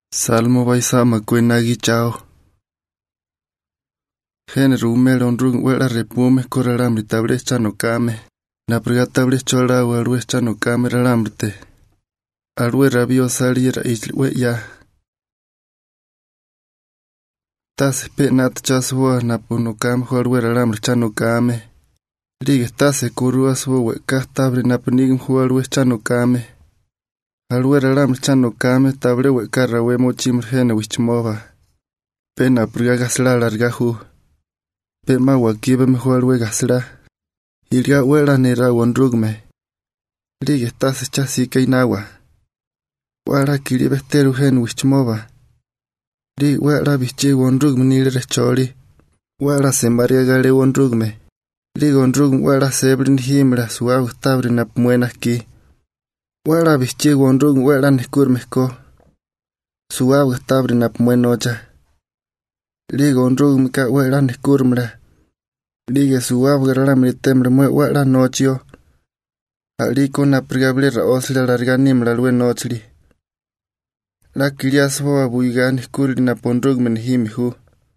Salmo baisama kwenagi chao. Género umelo onrung wera repume koraramri tabre chano kame. Na prigatabre chola warwe chano kame raramrte. Arwe rabio salira we ya. Tase pe nat chaswa na puno kam warwe raramri chano kame. Ligue tase kurua swo we kahtabre na punigim warwe chano kame. Arwe raramri chano kame tabre we karawe mochim gene wichmova. Pena prigagasla largahu. Pe mawa kibe mejor we gasla. Ilga wera nera wonrugme. Ligue tase chasi kainawa. Wara kiribe teru gen wichmova. Ligue wera bichi wonrugme nire chori. Wera sembaria gale wonrugme. Ligue wonrugme wera sebrin himra suav tabre na muenas ki. Wera bichi wonrugme wera nekurmeko. Suav tabre na muenocha. Ligue wonrugme ka wera nekurmra. Ligue suav gararamri temre mue wera nochio. Aliko na prigable ra osla larganim la lue nochli. La kilias hoa buigan kuri na pondrugmen himihu.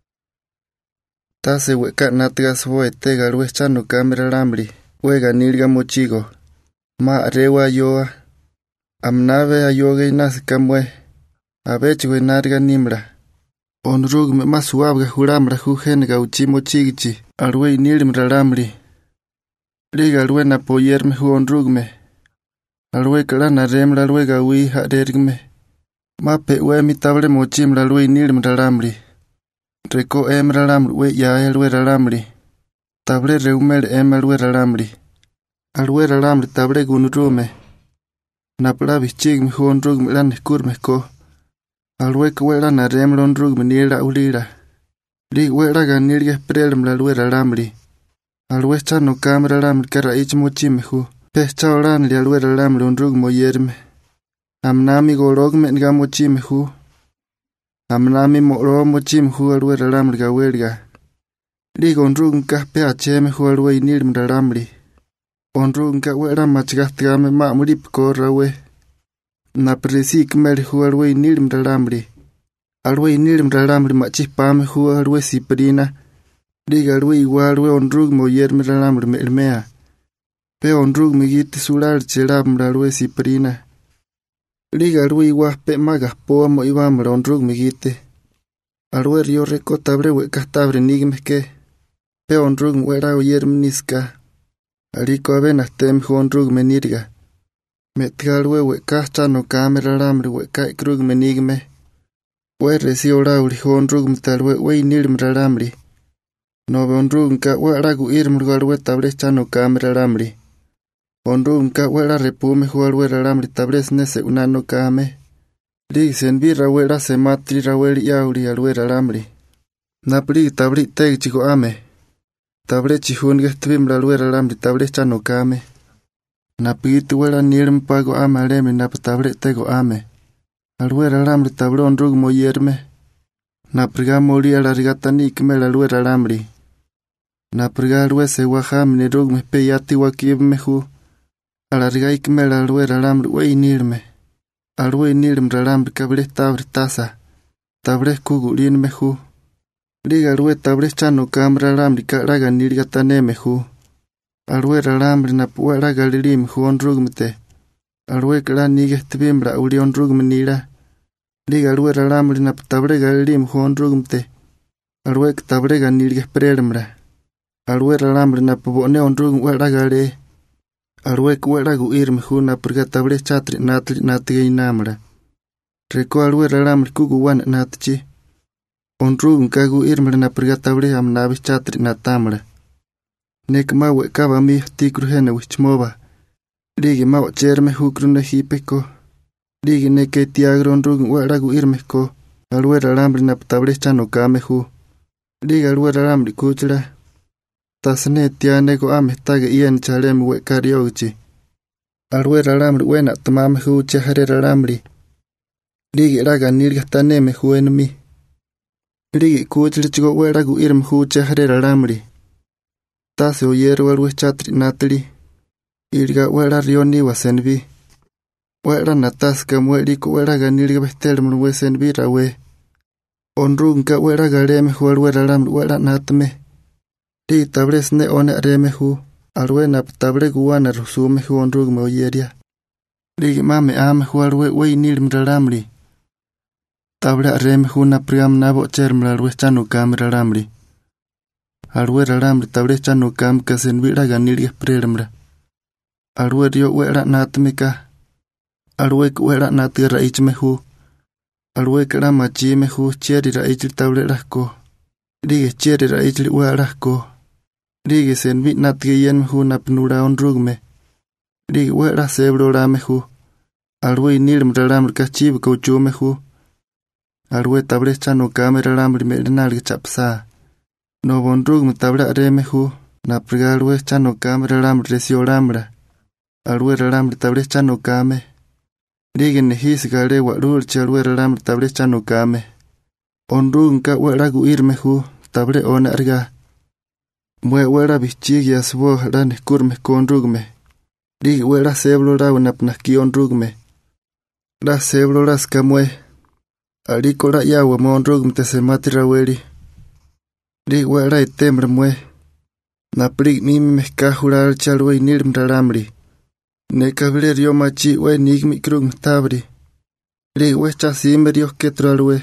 Tase weka natgas hoa etega lue chano kamera rambri. Wega nilga mochigo. Ma rewa yoa. Amnave ayoge inas kamwe. Abechwe narga nimra. Onrugme ma suavga juramra jujenga uchimo chigichi. Arwe nilim raramri. Liga arwe na poyerme ju onrugme. Arwe kalana remra arwe gawi harergme. Ma pe we mi table mochim arwe nilim raramri. Reko raramri we ya arwe raramri. Table reumer arwe raramri. Arwe raramri table gunrume. Napla bichigme ju onrugme lan kurme ko. Arwe kwela na remra onrugme nira ulira. Liga wera ganirga prelm la lue raramri. Alwe chano kamera raramri kara ich mochimehu. Pecha oran li alwe raramri onrug moyerme. Amnami gorogme nga mochimehu. Amnami moro mochimehu alwe raramri gawerga. Liga onrug nka peachemehu alwe inirm raramri. Onrug nka wera machgastgame ma muripko rawe. Na presik merihu alwe inirm raramri. Alwe inirm raramri machipame hu alwe siprina. Liga alwe igualwe onrug moyerme raramri melmea. Pe onrug migiti sular cheramra alwe siprina. Liga alwe igual pe magas poa mo ibamra onrug migiti. Alwe rio reko tabre wekastabre nigmeske. Pe onrug wera oyerme niska. Aliko abenas tem hu onrug menirga. Metgalwe wekastano kamera raramri weka krug menigme. We resio rauri honrug mtalwe we inirm raramri. Nove onrug nka wera gu irm galwe table chano kamera ramri. Onrug nka wera repume hualwe raramri tables nese unano kame. Lig senbi rawera se matri raweri yauri alwe raramri. Napli tabli teg chico ame. Table chihun gestvim alwe raramri table chano kame. Napit wera nirm pago ame alemi nap table tego ame. Alwe raramri tablo onrug moyerme. Napriga mori alargata nikme alwe raramri. Napriga alwe se waham ni rug me peyati wakibme hu. Alarga ikme alwe raramri we inirme. Alwe inirm raramri kable tabre tasa. Tabre kugulin me hu. Liga alwe tabre chano kam raramri karaga nirgata neme hu. Alwe raramri napuara galirim hu onrug mete. Alwe kala nigestvimbra uli onrug menira. Liga alwe raramri na tabre galirim hu onrug mte. Alwe tabre ganirges prelmra. Alwe raramri na pubone onrug wera gale. Alwe kwera gu irme hu na prga tabre chatri natri inamra. Reko alwe raramri kugu wan natchi. Onrug nkagu irme na prga tabre amnabi chatri natamra. Nek mawe kaba mi tikru hene wichmova. Ligi mawa cherme hukrune hipeko. Ligi neke tiagro onrug wera gu irmeko. Alwe raramri na table chano kame hu. Liga alwe raramri kuchra. Tasne tiane go ame tage ien chalem we kariochi. Alwe raramri wena tamame hu chehare raramri. Ligi raga nirga taneme hu enmi. Ligi kuchra chigo wera gu irm hu chehare raramri. Tase oyero alwe chatri natri. Irga wera rioni wasenvi. Wera nataska mueriko wera ganilga bestelmul wesen birawe. Onrunka wera gareme hu alwe ralam wera natme. Di tables ne one areme hu. Alwe nap table guwana rusume hu onrugme oyeria. Di mame ame hu alwe wey nilm ralamli. Table areme hu na priam nabo chermla alwe chanu kam ralamli. Alwe ralamli table chanu kam kasen bira ganilga prelmra. Alwe rio wera natme ka. Alwe wera nati raichme hu. Alwe kera machime hu cheri raichli table rasko. Dige cheri raichli werasko. Dige sen bit natge yen hu napnura onrugme. Dige wera sebro rame hu. Alwe nilm ralamri kachib kauchume hu. Alwe table chano kame ralamri merenalge chapsa. No onrugme table areme hu. Napriga alwe chano kame ralamri resio ramra. Alwe ralamri table chano kame. Dige nehis gale warul chalwe ralamri table chano kame. Onrugme wera guirme hu. Table ona arga. Mue wera bichigi asbo rane kurme konrugme. Dige wera seblo raw napnaki onrugme. La seblo raska mue. Aliko ra yawa monrugme te semati raweli. Dige wera etembre mue. Naprik mimi mehkajural chalwe nilm ralamri. Nekable rio machi we nigmi krugme tabri. Dige wecha simbe rio ketralwe.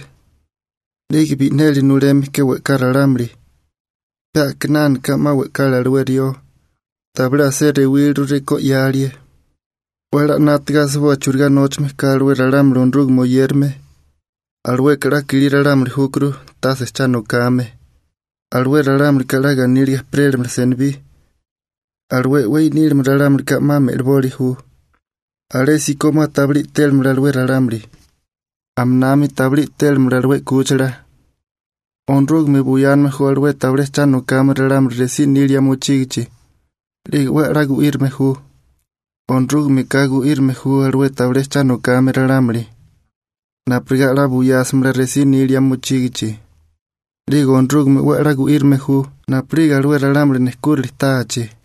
Dige bitneli nuremi ke wekaralamri. Ya knan kama wekala rio. Tabla sere wiru reko yarie. Wera natgas bo churga nochme kalwe ralamri onrugmo yerme. Alwe kara kiri ralamri hukru tas chano kame. Alwe ralamri kala ganilga prelmr senbi. Alwe wey nilm ralamri kama merboli hu. Alesi koma tabli telmr alwe ralamri. Amnami tabli telmr alwe kuchara. Onrugme buyanme hu alwe table chano kame ralamri resi nilia mochigichi. Lig wera guirme hu. Onrugme kagu irme hu alwe table chano kame ralamri. Napriga la buyasmra resi nilia mochigichi. Lig onrugme wera guirme hu. Napriga alwe ralamri neskurli tachi.